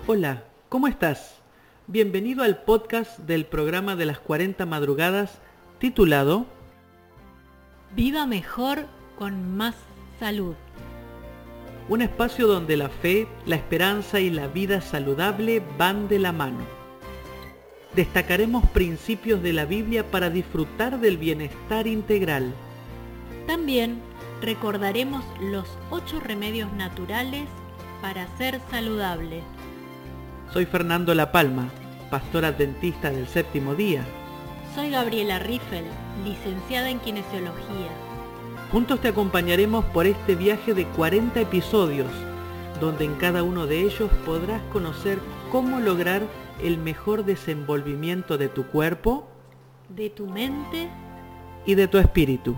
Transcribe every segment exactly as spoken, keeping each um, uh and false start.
Hola, ¿cómo estás? Bienvenido al podcast del programa de las cuarenta madrugadas titulado Viva mejor con más salud. Un espacio donde la fe, la esperanza y la vida saludable van de la mano. Destacaremos principios de la Biblia para disfrutar del bienestar integral. También recordaremos los ocho remedios naturales para ser saludable. Soy Fernando La Palma, pastor adventista del séptimo día. Soy Gabriela Riffel, licenciada en Kinesiología. Juntos te acompañaremos por este viaje de cuarenta episodios, donde en cada uno de ellos podrás conocer cómo lograr el mejor desenvolvimiento de tu cuerpo, de tu mente y de tu espíritu.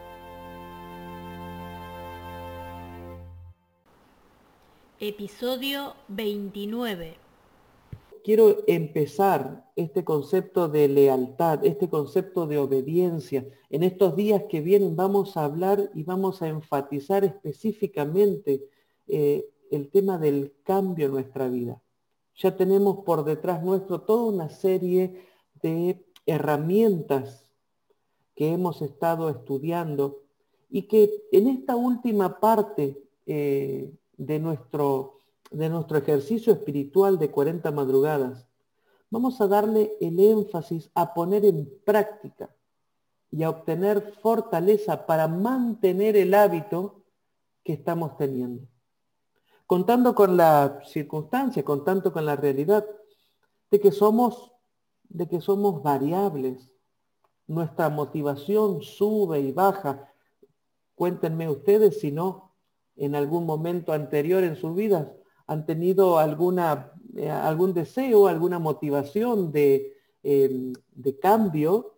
Episodio veintinueve. Quiero empezar este concepto de lealtad, este concepto de obediencia. En estos días que vienen vamos a hablar y vamos a enfatizar específicamente eh, el tema del cambio en nuestra vida. Ya tenemos por detrás nuestro toda una serie de herramientas que hemos estado estudiando y que en esta última parte eh, de nuestro de nuestro ejercicio espiritual de cuarenta madrugadas, vamos a darle el énfasis a poner en práctica y a obtener fortaleza para mantener el hábito que estamos teniendo. Contando con la circunstancia, contando con la realidad de que somos, de que somos variables. Nuestra motivación sube y baja. Cuéntenme ustedes si no, en algún momento anterior en sus vidas, han tenido alguna, eh, algún deseo, alguna motivación de, eh, de cambio.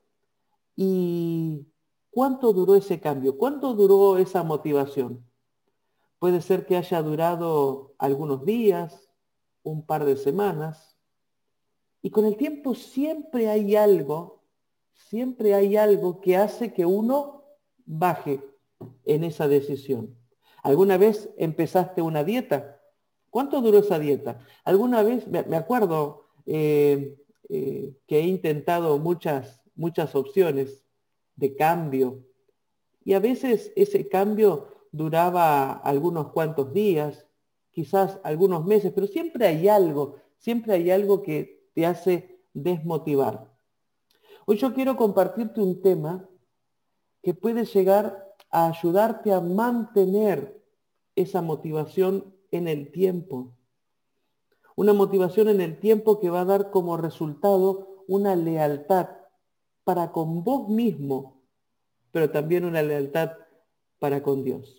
¿Y cuánto duró ese cambio? ¿Cuánto duró esa motivación? Puede ser que haya durado algunos días, un par de semanas. Y con el tiempo siempre hay algo, siempre hay algo que hace que uno baje en esa decisión. ¿Alguna vez empezaste una dieta? ¿Cuánto duró esa dieta? Alguna vez, me acuerdo eh, eh, que he intentado muchas, muchas opciones de cambio y a veces ese cambio duraba algunos cuantos días, quizás algunos meses, pero siempre hay algo, siempre hay algo que te hace desmotivar. Hoy yo quiero compartirte un tema que puede llegar a ayudarte a mantener esa motivación en el tiempo. Una motivación en el tiempo que va a dar como resultado una lealtad para con vos mismo, pero también una lealtad para con Dios.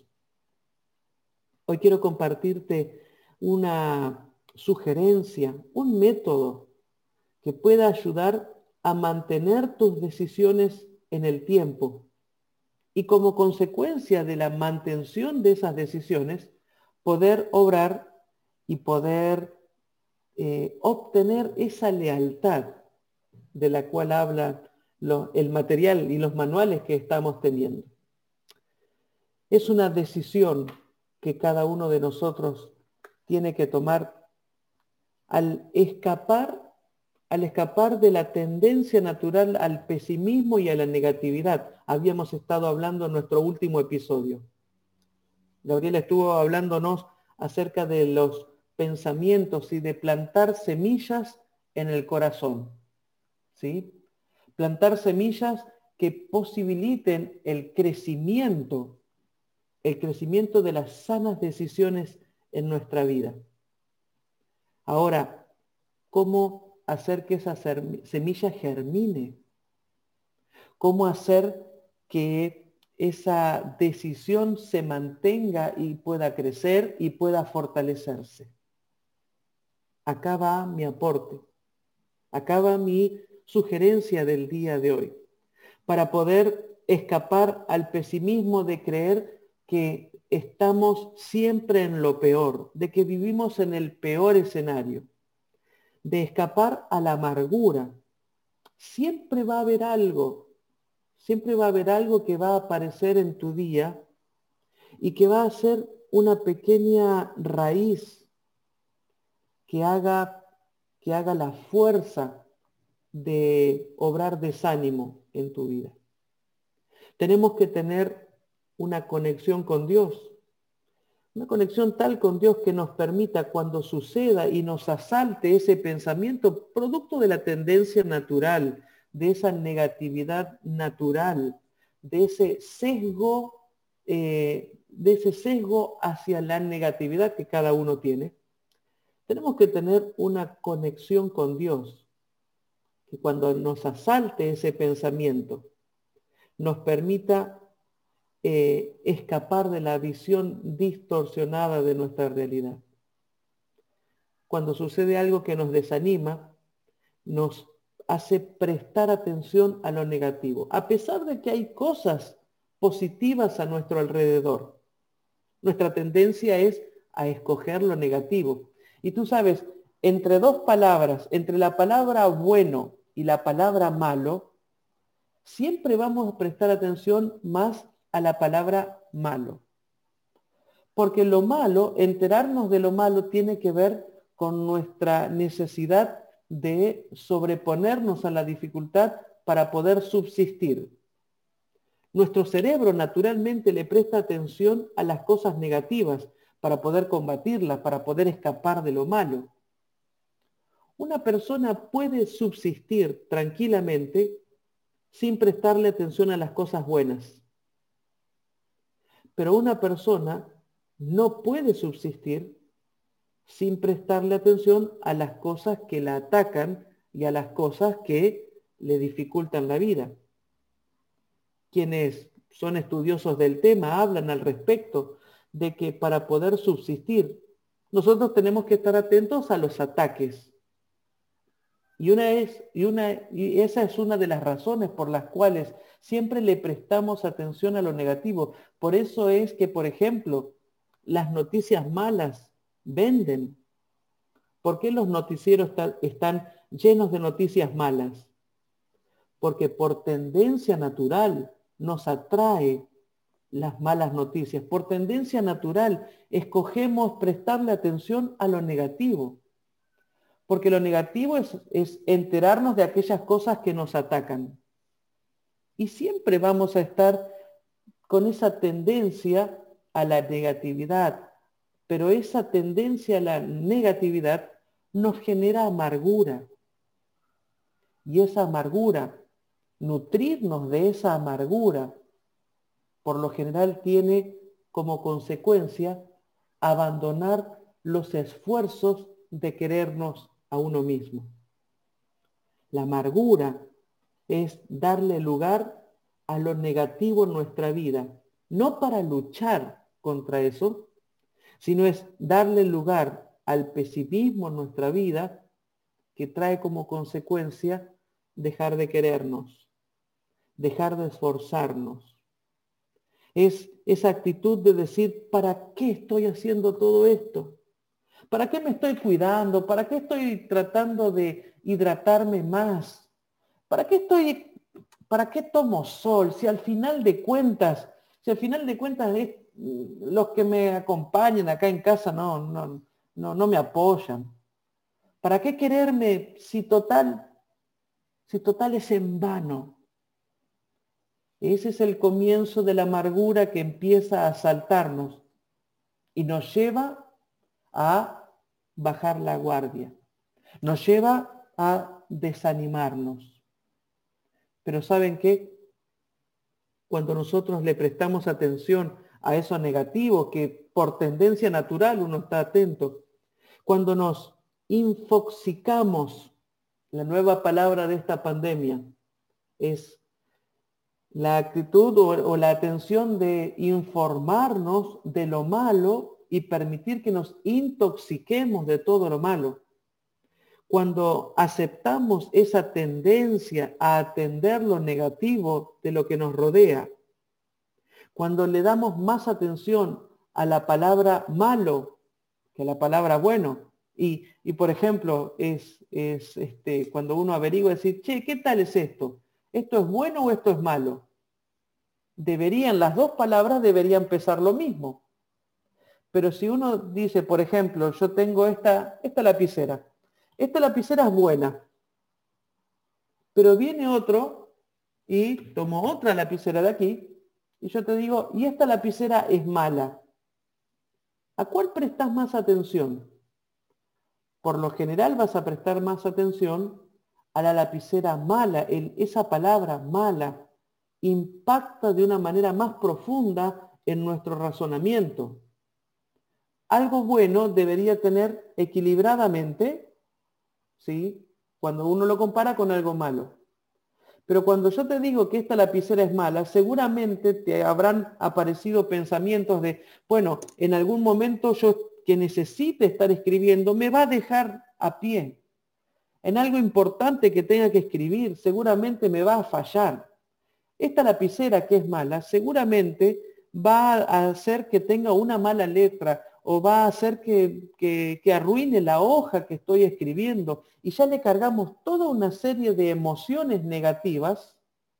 Hoy quiero compartirte una sugerencia, un método que pueda ayudar a mantener tus decisiones en el tiempo y como consecuencia de la mantención de esas decisiones, poder obrar y poder eh, obtener esa lealtad de la cual habla lo, el material y los manuales que estamos teniendo. Es una decisión que cada uno de nosotros tiene que tomar al escapar al escapar de la tendencia natural al pesimismo y a la negatividad. Habíamos estado hablando en nuestro último episodio. Gabriela estuvo hablándonos acerca de los pensamientos y de plantar semillas en el corazón, ¿sí? Plantar semillas que posibiliten el crecimiento, el crecimiento de las sanas decisiones en nuestra vida. Ahora, ¿cómo hacer que esa semilla germine? ¿Cómo hacer que esa decisión se mantenga y pueda crecer y pueda fortalecerse? Acá va mi aporte. Acá va mi sugerencia del día de hoy. Para poder escapar al pesimismo de creer que estamos siempre en lo peor, de que vivimos en el peor escenario, de escapar a la amargura. Siempre va a haber algo, siempre va a haber algo que va a aparecer en tu día y que va a ser una pequeña raíz que haga, que haga la fuerza de obrar desánimo en tu vida. Tenemos que tener una conexión con Dios. Una conexión tal con Dios que nos permita cuando suceda y nos asalte ese pensamiento, producto de la tendencia natural, de esa negatividad natural, de ese sesgo, eh, de ese sesgo hacia la negatividad que cada uno tiene. Tenemos que tener una conexión con Dios, que cuando nos asalte ese pensamiento, nos permita eh, escapar de la visión distorsionada de nuestra realidad. Cuando sucede algo que nos desanima, nos hace prestar atención a lo negativo, a pesar de que hay cosas positivas a nuestro alrededor. Nuestra tendencia es a escoger lo negativo. Y tú sabes, entre dos palabras, entre la palabra bueno y la palabra malo, siempre vamos a prestar atención más a la palabra malo. Porque lo malo, enterarnos de lo malo, tiene que ver con nuestra necesidad de sobreponernos a la dificultad para poder subsistir. Nuestro cerebro naturalmente le presta atención a las cosas negativas para poder combatirlas, para poder escapar de lo malo. Una persona puede subsistir tranquilamente sin prestarle atención a las cosas buenas. Pero una persona no puede subsistir sin prestarle atención a las cosas que la atacan y a las cosas que le dificultan la vida. Quienes son estudiosos del tema hablan al respecto de que para poder subsistir, nosotros tenemos que estar atentos a los ataques. Y, una es, y, una, y esa es una de las razones por las cuales siempre le prestamos atención a lo negativo. Por eso es que, por ejemplo, las noticias malas venden. ¿Por qué los noticieros están llenos de noticias malas? Porque por tendencia natural nos atrae las malas noticias. Por tendencia natural escogemos prestarle atención a lo negativo. Porque lo negativo es, es enterarnos de aquellas cosas que nos atacan. Y siempre vamos a estar con esa tendencia a la negatividad. Pero esa tendencia a la negatividad nos genera amargura. Y esa amargura, nutrirnos de esa amargura, por lo general tiene como consecuencia abandonar los esfuerzos de querernos a uno mismo. La amargura es darle lugar a lo negativo en nuestra vida, no para luchar contra eso, sino es darle lugar al pesimismo en nuestra vida, que trae como consecuencia dejar de querernos, dejar de esforzarnos. Es esa actitud de decir, ¿para qué estoy haciendo todo esto? ¿Para qué me estoy cuidando? ¿Para qué estoy tratando de hidratarme más? ¿Para qué estoy, para qué tomo sol? Si al final de cuentas, si al final de cuentas es, los que me acompañan acá en casa no, no, no, no me apoyan. ¿Para qué quererme si total, si total es en vano? Ese es el comienzo de la amargura que empieza a asaltarnos y nos lleva a bajar la guardia. Nos lleva a desanimarnos. Pero ¿saben qué? Cuando nosotros le prestamos atención a eso negativo, que por tendencia natural uno está atento, cuando nos infoxicamos, la nueva palabra de esta pandemia es la actitud o, o la atención de informarnos de lo malo y permitir que nos intoxiquemos de todo lo malo. Cuando aceptamos esa tendencia a atender lo negativo de lo que nos rodea, cuando le damos más atención a la palabra malo que a la palabra bueno, y, y por ejemplo, es, es este, cuando uno averigua, decir, che, ¿qué tal es esto? ¿Esto es bueno o esto es malo? Deberían, las dos palabras deberían pesar lo mismo. Pero si uno dice, por ejemplo, yo tengo esta, esta lapicera. Esta lapicera es buena. Pero viene otro y tomo otra lapicera de aquí y yo te digo, y esta lapicera es mala. ¿A cuál prestas más atención? Por lo general vas a prestar más atención a la lapicera mala. El, esa palabra mala impacta de una manera más profunda en nuestro razonamiento. Algo bueno debería tener equilibradamente, ¿sí?, cuando uno lo compara con algo malo. Pero cuando yo te digo que esta lapicera es mala, seguramente te habrán aparecido pensamientos de, bueno, en algún momento yo que necesite estar escribiendo me va a dejar a pie. En algo importante que tenga que escribir, seguramente me va a fallar. Esta lapicera que es mala, seguramente va a hacer que tenga una mala letra o va a hacer que, que, que arruine la hoja que estoy escribiendo. Y ya le cargamos toda una serie de emociones negativas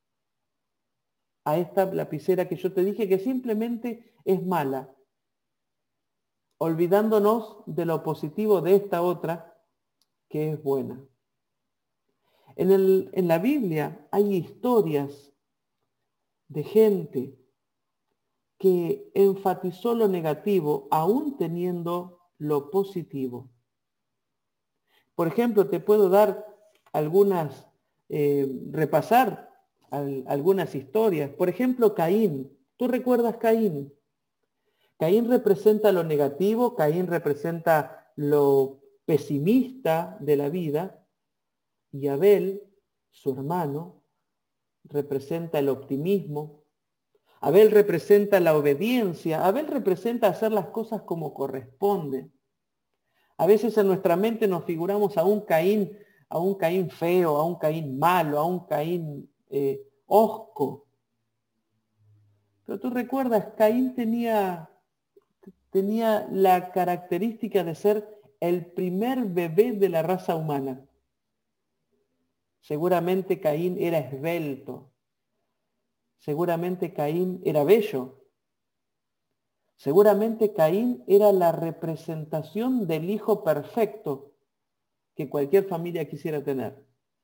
a esta lapicera que yo te dije que simplemente es mala, olvidándonos de lo positivo de esta otra que es buena. En, el, en la Biblia hay historias de gente que enfatizó lo negativo aún teniendo lo positivo. Por ejemplo, te puedo dar algunas, eh, repasar al, algunas historias. Por ejemplo, Caín. ¿Tú recuerdas Caín? Caín representa lo negativo, Caín representa lo pesimista de la vida, y Abel, su hermano, representa el optimismo. Abel representa la obediencia, Abel representa hacer las cosas como corresponden. A veces en nuestra mente nos figuramos a un Caín, a un Caín feo, a un Caín malo, a un Caín eh, hosco. Pero tú recuerdas, Caín tenía, tenía la característica de ser el primer bebé de la raza humana. Seguramente Caín era esbelto. Seguramente Caín era bello. Seguramente Caín era la representación del hijo perfecto que cualquier familia quisiera tener.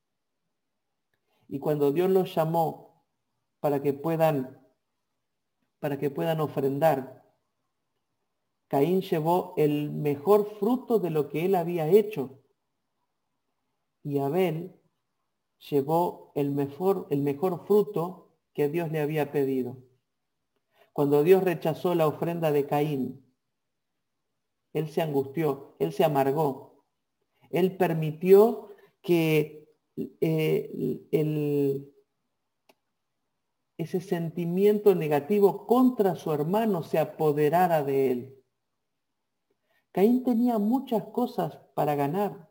Y cuando Dios los llamó para que puedan, para que puedan ofrendar, Caín llevó el mejor fruto de lo que él había hecho. Y Abel llevó el mejor, el mejor fruto que Dios le había pedido. Cuando Dios rechazó la ofrenda de Caín, él se angustió, él se amargó. Él permitió que eh, el, ese sentimiento negativo contra su hermano se apoderara de él. Caín tenía muchas cosas para ganar.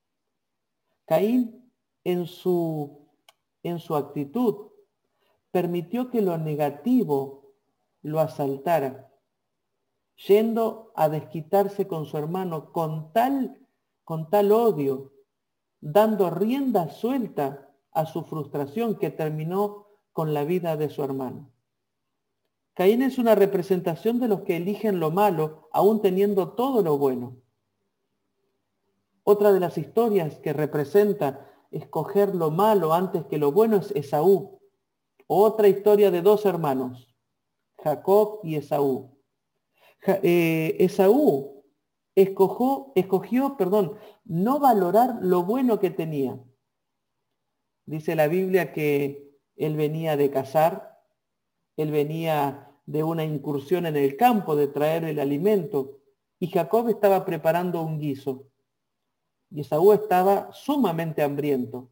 Caín en su, en su actitud permitió que lo negativo lo asaltara, yendo a desquitarse con su hermano con tal, con tal odio, dando rienda suelta a su frustración que terminó con la vida de su hermano. Caín es una representación de los que eligen lo malo, aún teniendo todo lo bueno. Otra de las historias que representa escoger lo malo antes que lo bueno es Esaú. Otra historia de dos hermanos, Jacob y Esaú. Ja, eh, Esaú escogió, escogió, perdón, no valorar lo bueno que tenía. Dice la Biblia que él venía de cazar, él venía de una incursión en el campo, de traer el alimento, y Jacob estaba preparando un guiso. Y Esaú estaba sumamente hambriento.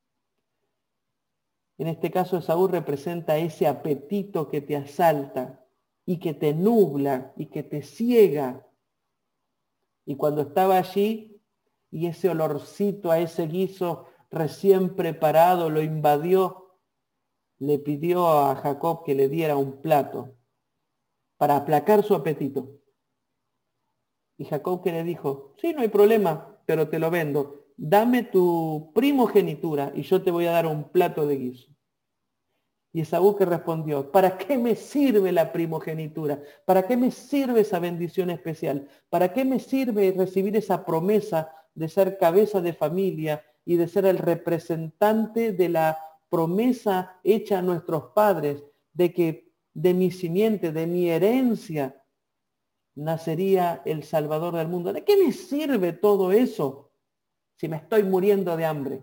En este caso, Esaú representa ese apetito que te asalta y que te nubla y que te ciega. Y cuando estaba allí y ese olorcito a ese guiso recién preparado lo invadió, le pidió a Jacob que le diera un plato para aplacar su apetito. Y Jacob, que le dijo, sí, no hay problema, pero te lo vendo. Dame tu primogenitura y yo te voy a dar un plato de guiso. Y Esaú que respondió, ¿para qué me sirve la primogenitura? ¿Para qué me sirve esa bendición especial? ¿Para qué me sirve recibir esa promesa de ser cabeza de familia y de ser el representante de la promesa hecha a nuestros padres, de que de mi simiente, de mi herencia, nacería el Salvador del mundo? ¿De qué me sirve todo eso si me estoy muriendo de hambre?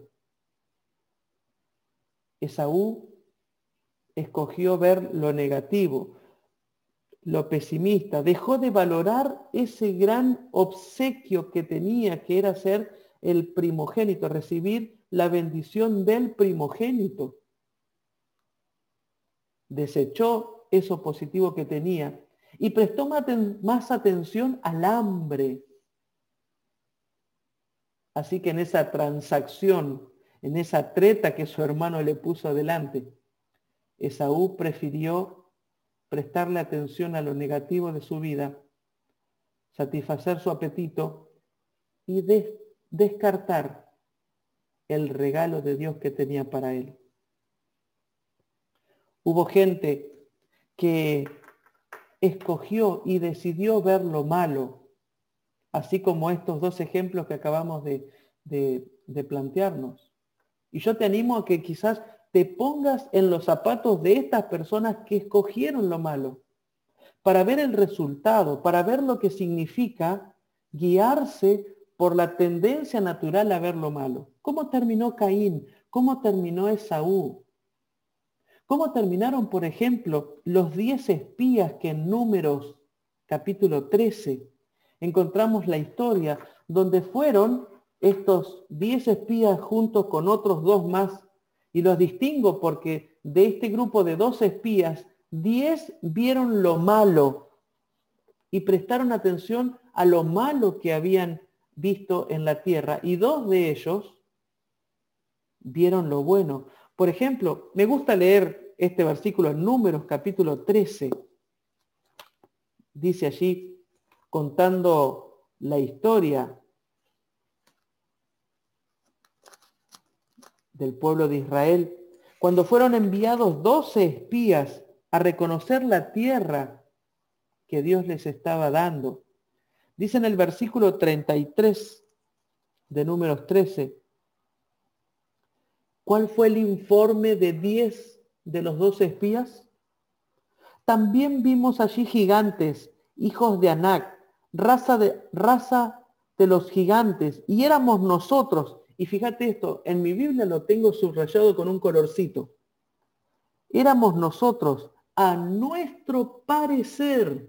Esaú escogió ver lo negativo, lo pesimista, dejó de valorar ese gran obsequio que tenía, que era ser el primogénito, recibir la bendición del primogénito. Desechó eso positivo que tenía y prestó más atención al hambre. Así que en esa transacción, en esa treta que su hermano le puso adelante, Esaú prefirió prestarle atención a lo negativo de su vida, satisfacer su apetito y des- descartar el regalo de Dios que tenía para él. Hubo gente que escogió y decidió ver lo malo, así como estos dos ejemplos que acabamos de, de, de plantearnos. Y yo te animo a que quizás te pongas en los zapatos de estas personas que escogieron lo malo, para ver el resultado, para ver lo que significa guiarse por la tendencia natural a ver lo malo. ¿Cómo terminó Caín? ¿Cómo terminó Esaú? ¿Cómo terminaron, por ejemplo, los diez espías que en Números capítulo trece encontramos la historia donde fueron estos diez espías junto con otros dos más? Y los distingo porque de este grupo de doce espías, diez vieron lo malo y prestaron atención a lo malo que habían visto en la tierra, y dos de ellos vieron lo bueno. Por ejemplo, me gusta leer este versículo en Números capítulo trece. Dice allí, contando la historia del pueblo de Israel, cuando fueron enviados doce espías a reconocer la tierra que Dios les estaba dando. Dice en el versículo treinta y tres de Números trece, ¿cuál fue el informe de diez de los doce espías? También vimos allí gigantes, hijos de Anac, raza de, raza de los gigantes, y éramos nosotros. Y fíjate esto, en mi Biblia lo tengo subrayado con un colorcito. Éramos nosotros, a nuestro parecer.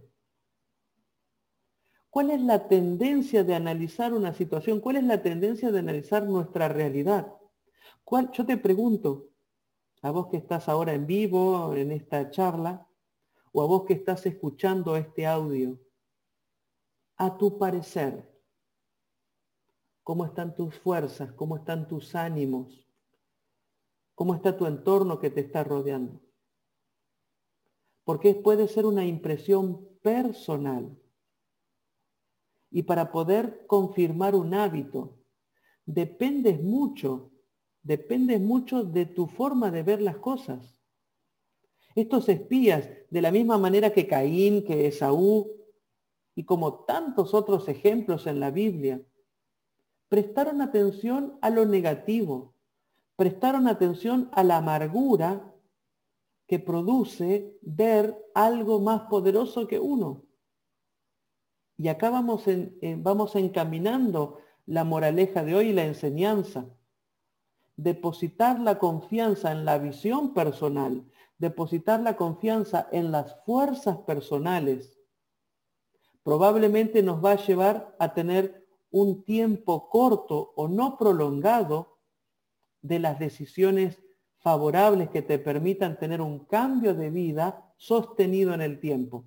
¿Cuál es la tendencia de analizar una situación? ¿Cuál es la tendencia de analizar nuestra realidad? ¿Cuál? Yo te pregunto, a vos que estás ahora en vivo, en esta charla, o a vos que estás escuchando este audio, a tu parecer, ¿cómo están tus fuerzas? ¿Cómo están tus ánimos? ¿Cómo está tu entorno que te está rodeando? Porque puede ser una impresión personal. Y para poder confirmar un hábito, dependes mucho, dependes mucho de tu forma de ver las cosas. Estos espías, de la misma manera que Caín, que Esaú, y como tantos otros ejemplos en la Biblia, prestaron atención a lo negativo, prestaron atención a la amargura que produce ver algo más poderoso que uno. Y acá vamos, en, eh, vamos encaminando la moraleja de hoy y la enseñanza. Depositar la confianza en la visión personal, depositar la confianza en las fuerzas personales, probablemente nos va a llevar a tener un tiempo corto o no prolongado de las decisiones favorables que te permitan tener un cambio de vida sostenido en el tiempo.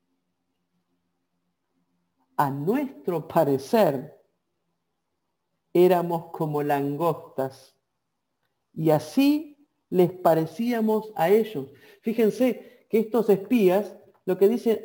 A nuestro parecer, éramos como langostas y así les parecíamos a ellos. Fíjense que estos espías, lo que dicen,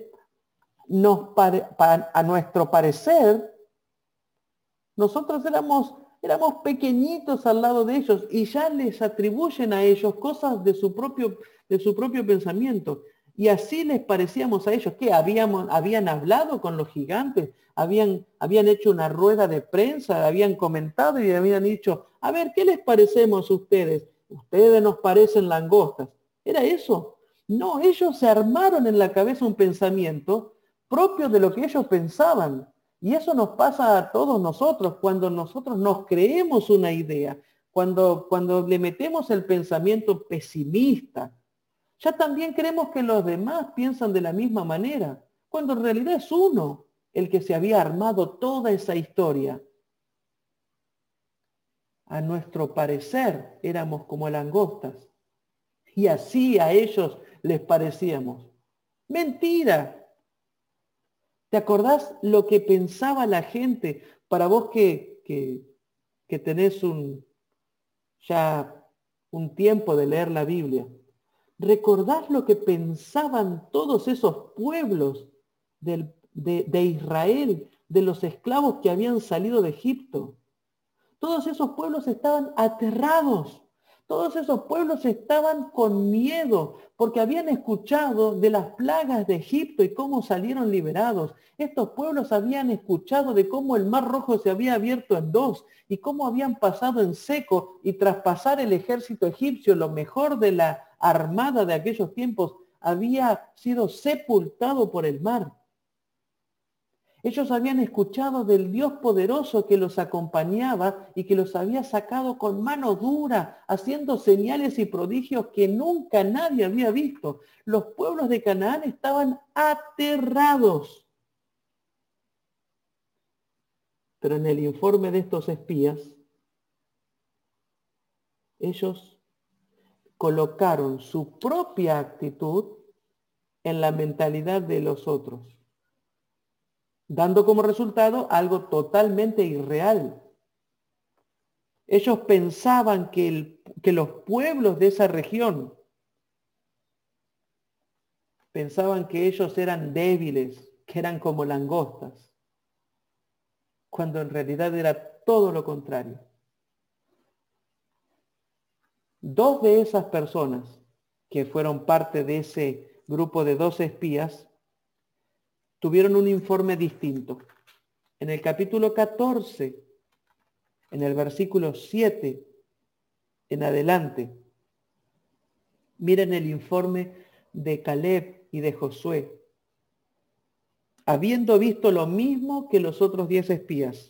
nos pare, pa, a nuestro parecer, nosotros éramos, Éramos pequeñitos al lado de ellos y ya les atribuyen a ellos cosas de su propio, de su propio pensamiento. Y así les parecíamos a ellos. ¿Qué? ¿Habíamos, habían hablado con los gigantes? ¿Habían, habían hecho una rueda de prensa? ¿Habían comentado y habían dicho, a ver, ¿qué les parecemos a ustedes? Ustedes nos parecen langostas. ¿Era eso? No, ellos se armaron en la cabeza un pensamiento propio de lo que ellos pensaban. Y eso nos pasa a todos nosotros cuando nosotros nos creemos una idea, cuando, cuando le metemos el pensamiento pesimista. Ya también creemos que los demás piensan de la misma manera, cuando en realidad es uno el que se había armado toda esa historia. A nuestro parecer éramos como langostas y así a ellos les parecíamos. Mentira. ¿Te acordás lo que pensaba la gente? Para vos que, que, que tenés un, ya un tiempo de leer la Biblia, ¿recordás lo que pensaban todos esos pueblos del, de, de Israel, de los esclavos que habían salido de Egipto? Todos esos pueblos estaban aterrados. Todos esos pueblos estaban con miedo porque habían escuchado de las plagas de Egipto y cómo salieron liberados. Estos pueblos habían escuchado de cómo el Mar Rojo se había abierto en dos y cómo habían pasado en seco y tras pasar el ejército egipcio, lo mejor de la armada de aquellos tiempos, había sido sepultado por el mar. Ellos habían escuchado del Dios poderoso que los acompañaba y que los había sacado con mano dura, haciendo señales y prodigios que nunca nadie había visto. Los pueblos de Canaán estaban aterrados. Pero en el informe de estos espías, ellos colocaron su propia actitud en la mentalidad de los otros, dando como resultado algo totalmente irreal. Ellos pensaban que, el, que los pueblos de esa región pensaban que ellos eran débiles, que eran como langostas, cuando en realidad era todo lo contrario. Dos de esas personas que fueron parte de ese grupo de dos espías tuvieron un informe distinto. En el capítulo catorce, en el versículo siete en adelante, miren el informe de Caleb y de Josué, habiendo visto lo mismo que los otros diez espías.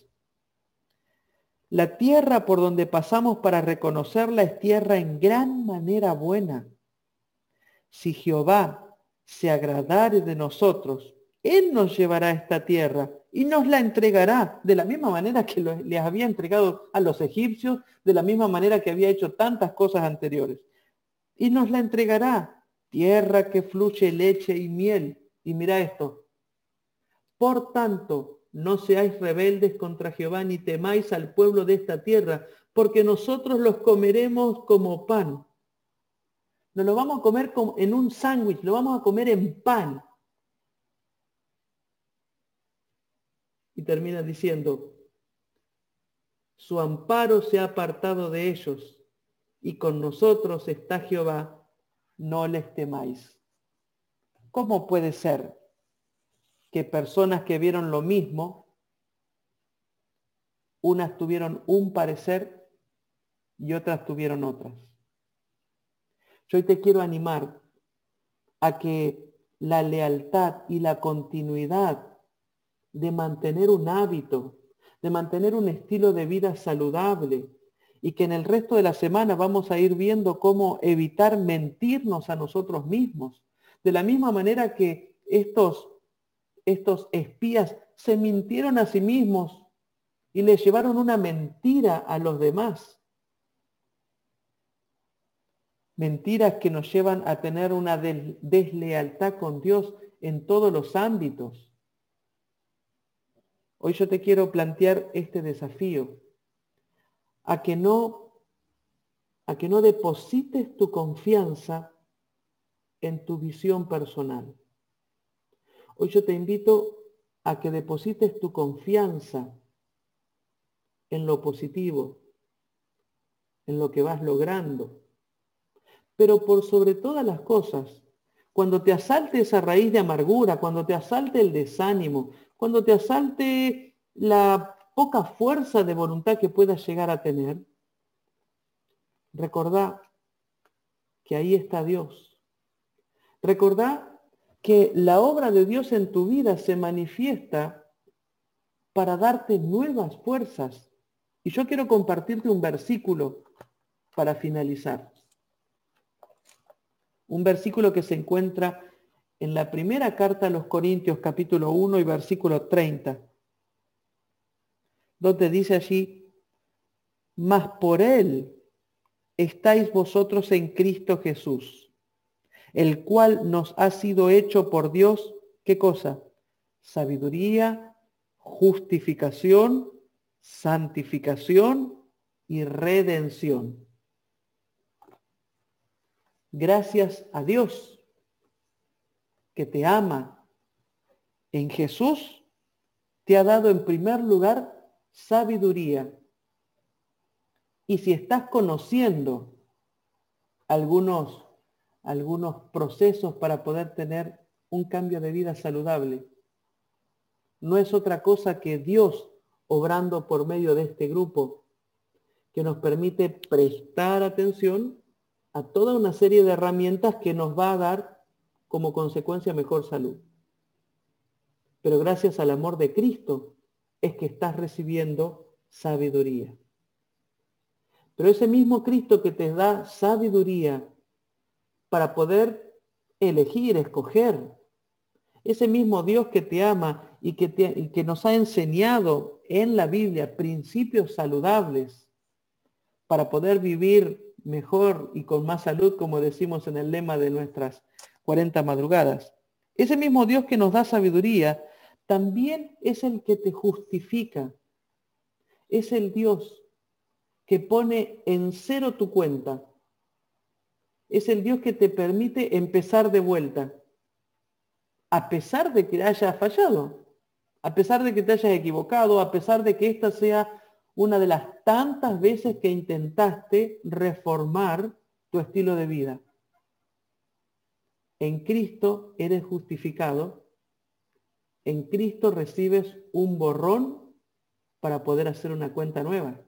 La tierra por donde pasamos para reconocerla es tierra en gran manera buena. Si Jehová se agradare de nosotros, Él nos llevará a esta tierra y nos la entregará de la misma manera que les había entregado a los egipcios, de la misma manera que había hecho tantas cosas anteriores. Y nos la entregará, tierra que fluye leche y miel. Y mira esto. Por tanto, no seáis rebeldes contra Jehová, ni temáis al pueblo de esta tierra, porque nosotros los comeremos como pan. Nos lo vamos a comer en un sándwich, lo vamos a comer en pan. Y termina diciendo, su amparo se ha apartado de ellos, y con nosotros está Jehová, no les temáis. ¿Cómo puede ser que personas que vieron lo mismo, unas tuvieron un parecer y otras tuvieron otras? Yo hoy te quiero animar a que la lealtad y la continuidad de mantener un hábito, de mantener un estilo de vida saludable, y que en el resto de la semana vamos a ir viendo cómo evitar mentirnos a nosotros mismos. De la misma manera que estos, estos espías se mintieron a sí mismos y les llevaron una mentira a los demás. Mentiras que nos llevan a tener una deslealtad con Dios en todos los ámbitos. Hoy yo te quiero plantear este desafío, a que no, a que no deposites tu confianza en tu visión personal. Hoy yo te invito a que deposites tu confianza en lo positivo, en lo que vas logrando. Pero por sobre todas las cosas, cuando te asalte esa raíz de amargura, cuando te asalte el desánimo, cuando te asalte la poca fuerza de voluntad que puedas llegar a tener, recordá que ahí está Dios. Recordá que la obra de Dios en tu vida se manifiesta para darte nuevas fuerzas. Y yo quiero compartirte un versículo para finalizar. Un versículo que se encuentra en la primera carta a los Corintios, capítulo uno y versículo treinta, donde dice allí: mas por Él estáis vosotros en Cristo Jesús, el cual nos ha sido hecho por Dios, ¿qué cosa? Sabiduría, justificación, santificación y redención. Gracias a Dios que te ama en Jesús, te ha dado en primer lugar sabiduría. Y si estás conociendo algunos, algunos procesos para poder tener un cambio de vida saludable, no es otra cosa que Dios obrando por medio de este grupo que nos permite prestar atención a toda una serie de herramientas que nos va a dar como consecuencia mejor salud. Pero gracias al amor de Cristo es que estás recibiendo sabiduría. Pero ese mismo Cristo que te da sabiduría para poder elegir, escoger, ese mismo Dios que te ama y que, te, y que nos ha enseñado en la Biblia principios saludables para poder vivir mejor y con más salud, como decimos en el lema de nuestras cuarenta madrugadas. Ese mismo Dios que nos da sabiduría también es el que te justifica. Es el Dios que pone en cero tu cuenta. Es el Dios que te permite empezar de vuelta, a pesar de que hayas fallado, a pesar de que te hayas equivocado, a pesar de que esta sea una de las tantas veces que intentaste reformar tu estilo de vida. En Cristo eres justificado, en Cristo recibes un borrón para poder hacer una cuenta nueva.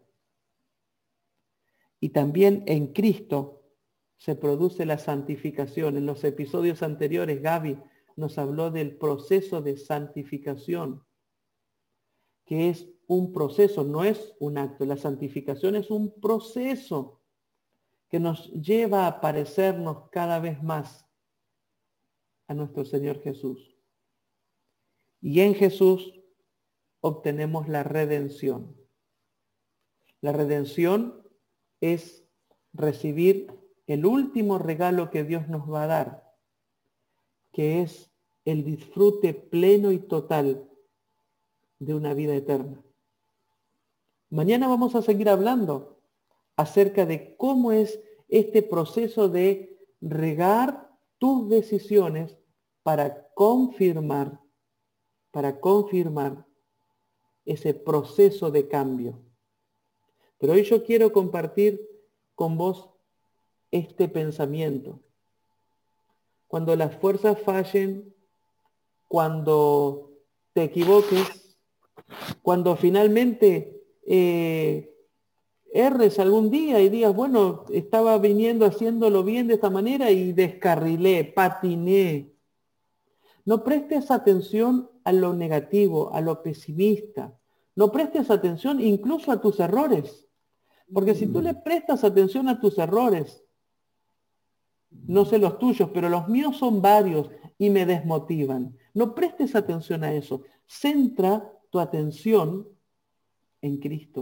Y también en Cristo se produce la santificación. En los episodios anteriores, Gaby nos habló del proceso de santificación, que es un proceso, no es un acto. La santificación es un proceso que nos lleva a parecernos cada vez más a nuestro Señor Jesús. Y en Jesús obtenemos la redención. La redención es recibir el último regalo que Dios nos va a dar, que es el disfrute pleno y total de una vida eterna. Mañana vamos a seguir hablando acerca de cómo es este proceso de regar tus decisiones para confirmar, para confirmar ese proceso de cambio. Pero hoy yo quiero compartir con vos este pensamiento. Cuando las fuerzas fallen, cuando te equivoques, cuando finalmente eh, erres algún día y digas, bueno, estaba viniendo haciéndolo bien de esta manera y descarrilé, patiné. No prestes atención a lo negativo, a lo pesimista. No prestes atención incluso a tus errores. Porque si tú le prestas atención a tus errores, no sé los tuyos, pero los míos son varios y me desmotivan. No prestes atención a eso. Centra tu atención en Cristo.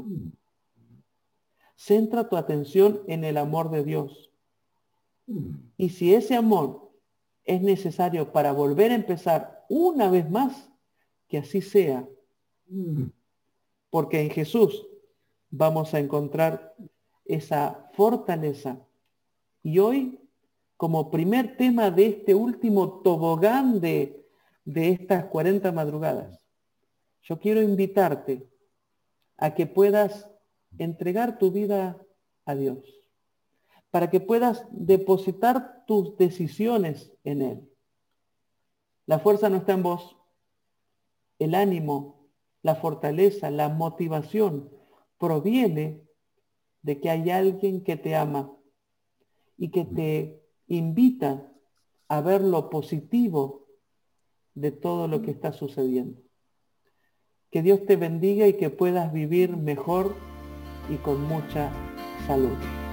Centra tu atención en el amor de Dios. Y si ese amor es necesario para volver a empezar una vez más, que así sea. Porque en Jesús vamos a encontrar esa fortaleza. Y hoy, como primer tema de este último tobogán de, de estas cuarenta madrugadas, yo quiero invitarte a que puedas entregar tu vida a Dios, para que puedas depositar tus decisiones en Él. La fuerza no está en vos. El ánimo, la fortaleza, la motivación proviene de que hay alguien que te ama y que te invita a ver lo positivo de todo lo que está sucediendo. Que Dios te bendiga y que puedas vivir mejor y con mucha salud.